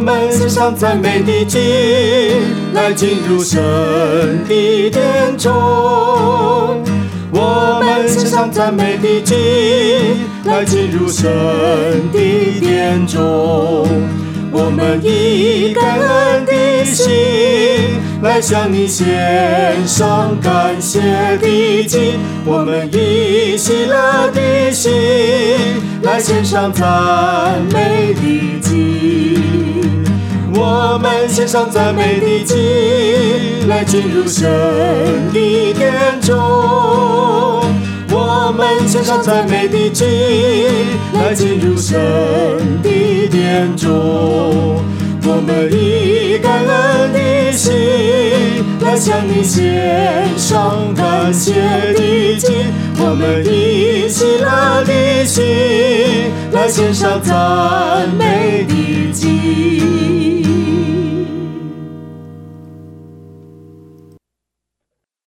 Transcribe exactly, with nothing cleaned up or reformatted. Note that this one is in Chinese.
们献上赞美的祭，来进入神的殿中。我们献上赞美的祭，来进入神的殿中。我们以感恩的心，来向你献上感谢的祭。我们以喜乐的心，来献上赞美的祭。我们献上赞美的祭，来进入神的殿中。我们献上赞美的祭，来进入神的殿中。我们以感恩的心，来向你献上感谢的祭。我们以喜乐的心，来献上赞美的祭。